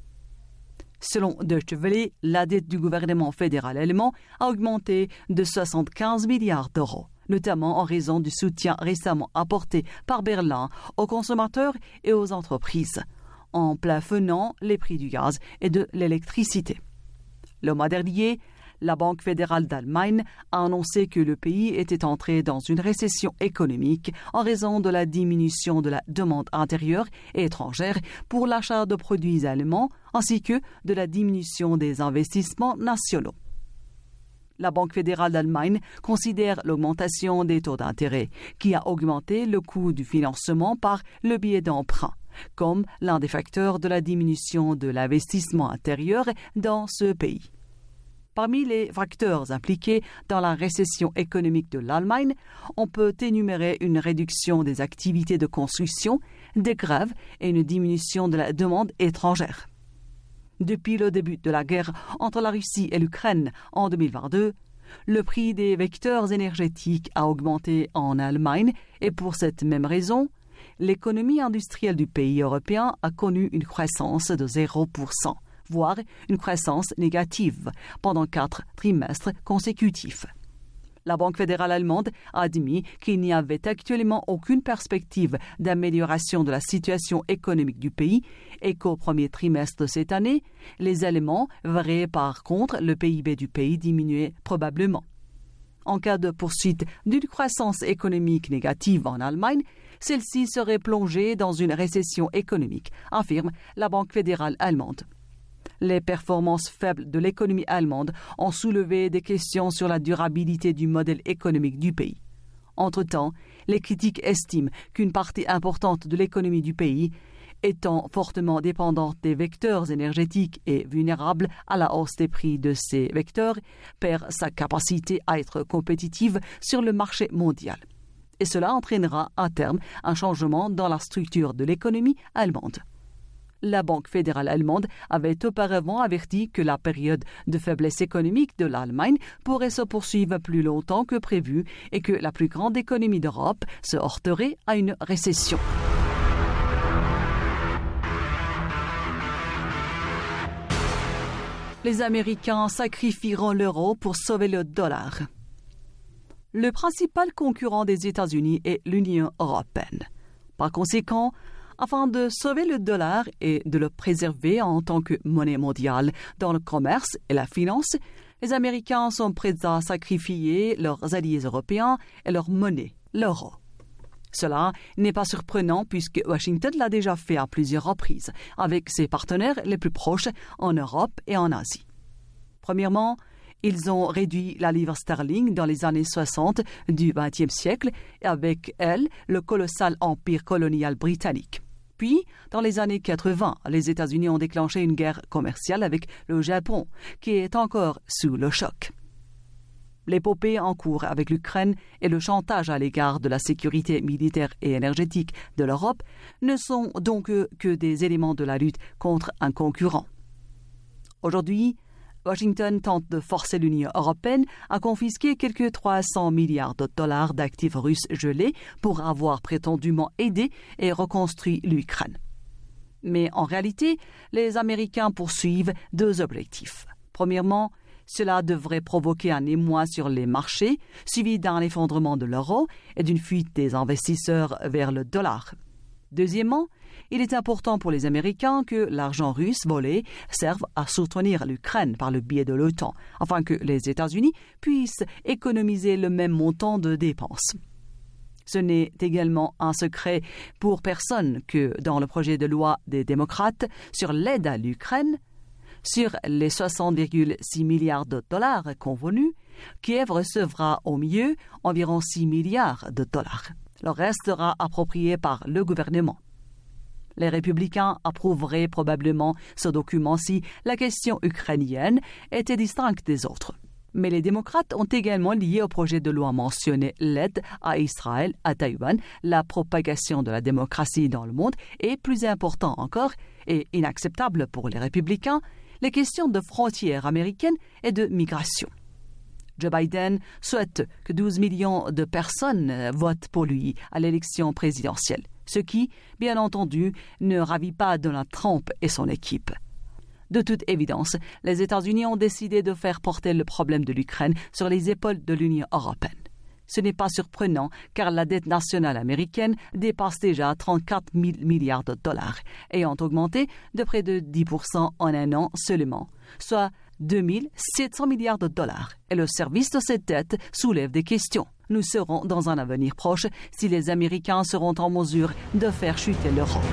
Selon Deutsche Welle, la dette du gouvernement fédéral allemand a augmenté de soixante-quinze milliards d'euros, notamment en raison du soutien récemment apporté par Berlin aux consommateurs et aux entreprises, en plafonnant les prix du gaz et de l'électricité. Le mois dernier, la Banque fédérale d'Allemagne a annoncé que le pays était entré dans une récession économique en raison de la diminution de la demande intérieure et étrangère pour l'achat de produits allemands ainsi que de la diminution des investissements nationaux. La Banque fédérale d'Allemagne considère l'augmentation des taux d'intérêt qui a augmenté le coût du financement par le biais d'emprunt comme l'un des facteurs de la diminution de l'investissement intérieur dans ce pays. Parmi les facteurs impliqués dans la récession économique de l'Allemagne, on peut énumérer une réduction des activités de construction, des grèves et une diminution de la demande étrangère. Depuis le début de la guerre entre la Russie et l'Ukraine en deux mille vingt-deux, le prix des vecteurs énergétiques a augmenté en Allemagne et pour cette même raison, l'économie industrielle du pays européen a connu une croissance de zéro pour cent. Voire une croissance négative pendant quatre trimestres consécutifs. La Banque fédérale allemande a admis qu'il n'y avait actuellement aucune perspective d'amélioration de la situation économique du pays et qu'au premier trimestre de cette année, les Allemands verraient par contre le P I B du pays diminuer probablement. En cas de poursuite d'une croissance économique négative en Allemagne, celle-ci serait plongée dans une récession économique, affirme la Banque fédérale allemande. Les performances faibles de l'économie allemande ont soulevé des questions sur la durabilité du modèle économique du pays. Entre-temps, les critiques estiment qu'une partie importante de l'économie du pays, étant fortement dépendante des vecteurs énergétiques et vulnérable à la hausse des prix de ces vecteurs, perd sa capacité à être compétitive sur le marché mondial. Et cela entraînera à terme un changement dans la structure de l'économie allemande. La Banque fédérale allemande avait auparavant averti que la période de faiblesse économique de l'Allemagne pourrait se poursuivre plus longtemps que prévu et que la plus grande économie d'Europe se heurterait à une récession. Les Américains sacrifieront l'euro pour sauver le dollar. Le principal concurrent des États-Unis est l'Union européenne. Par conséquent, afin de sauver le dollar et de le préserver en tant que monnaie mondiale dans le commerce et la finance, les Américains sont prêts à sacrifier leurs alliés européens et leur monnaie, l'euro. Cela n'est pas surprenant puisque Washington l'a déjà fait à plusieurs reprises avec ses partenaires les plus proches en Europe et en Asie. Premièrement, ils ont réduit la livre sterling dans les années soixante du vingtième siècle et avec elle le colossal empire colonial britannique. Puis, dans les années quatre-vingts, les États-Unis ont déclenché une guerre commerciale avec le Japon, qui est encore sous le choc. L'épopée en cours avec l'Ukraine et le chantage à l'égard de la sécurité militaire et énergétique de l'Europe ne sont donc que des éléments de la lutte contre un concurrent. Aujourd'hui, Washington tente de forcer l'Union européenne à confisquer quelques trois cents milliards de dollars d'actifs russes gelés pour avoir prétendument aidé et reconstruit l'Ukraine. Mais en réalité, les Américains poursuivent deux objectifs. Premièrement, cela devrait provoquer un émoi sur les marchés, suivi d'un effondrement de l'euro et d'une fuite des investisseurs vers le dollar. Deuxièmement, il est important pour les Américains que l'argent russe volé serve à soutenir l'Ukraine par le biais de l'OTAN, afin que les États-Unis puissent économiser le même montant de dépenses. Ce n'est également un secret pour personne que dans le projet de loi des démocrates sur l'aide à l'Ukraine, sur les soixante virgule six milliards de dollars convenus, Kiev recevra au mieux environ six milliards de dollars. Le reste sera approprié par le gouvernement. Les républicains approuveraient probablement ce document si la question ukrainienne était distincte des autres. Mais les démocrates ont également lié au projet de loi mentionné l'aide à Israël, à Taïwan, la propagation de la démocratie dans le monde et, plus important encore, et inacceptable pour les républicains, les questions de frontières américaines et de migration. Joe Biden souhaite que douze millions de personnes votent pour lui à l'élection présidentielle, ce qui, bien entendu, ne ravit pas Donald Trump et son équipe. De toute évidence, les États-Unis ont décidé de faire porter le problème de l'Ukraine sur les épaules de l'Union européenne. Ce n'est pas surprenant car la dette nationale américaine dépasse déjà trente-quatre mille milliards de dollars, ayant augmenté de près de dix pour cent en un an seulement, soit deux mille sept cents milliards de dollars. Et le service de cette dette soulève des questions. Nous saurons dans un avenir proche si les Américains seront en mesure de faire chuter l'euro.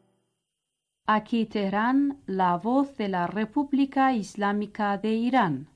Aquí Teherán, la voz de la República Islámica de Irán.